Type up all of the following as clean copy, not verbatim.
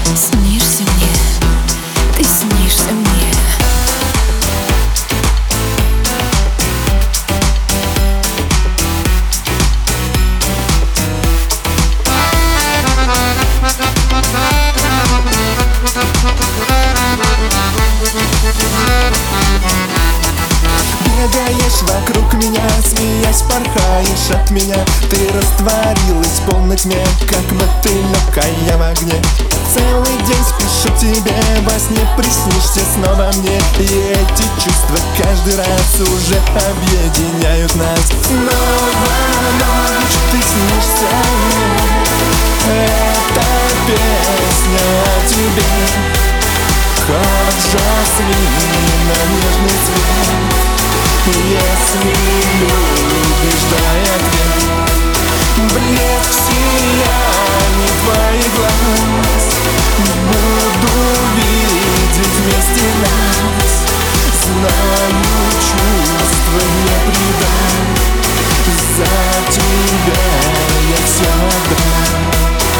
Снишься мне, ты снишься мне. Бегаешь вокруг меня, смеясь, порхаешь от меня. Ты растворилась в полной тьме, как мотылек, а я в огне. Целый день спешу тебе, во сне приснишься снова мне. И эти чувства каждый раз уже объединяют нас. Снова ночь, ты снишься мне. Это песня о тебе. Как жасмина, нежный цвет. Если любишь, дай ответ. Блеск сияний твоих глаз. Буду видеть вместе нас. Знаю, чувства не предам. За тебя я все отдам.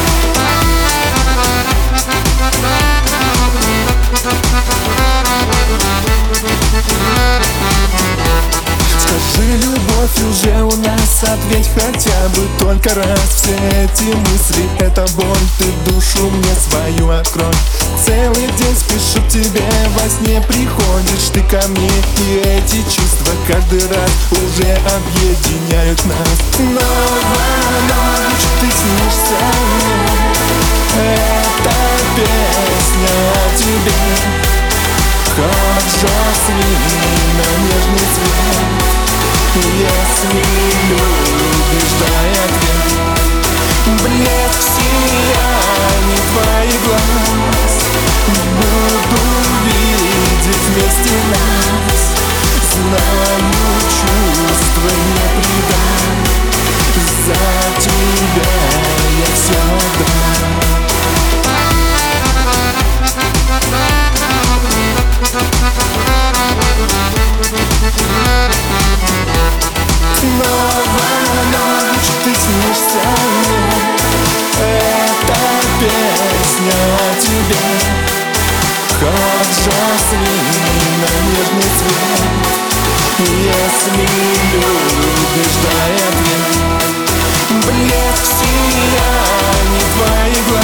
Скажи, любовь уже у нас, ответь хотя бы только раз. Все эти мысли, это боль, ты душу мне свою открой. Целый день спешу к тебе, во сне приходишь ты ко мне. И эти чувства каждый раз уже объединяют нас. Новая ночь, ты снишься мне. Это песня о тебе. Как жасмина, нежный цвет. Если любишь, дай ответ. Блеск сияний твоих глаз. Буду видеть вместе нас. Знаю, чувства не предам. За тебя я все отдам. Новая ночь, ты снишься мне. Это песня о тебе. Как жасмина, нежный цвет. Если любишь, дай ответ. Блеск сияний твоих глаз.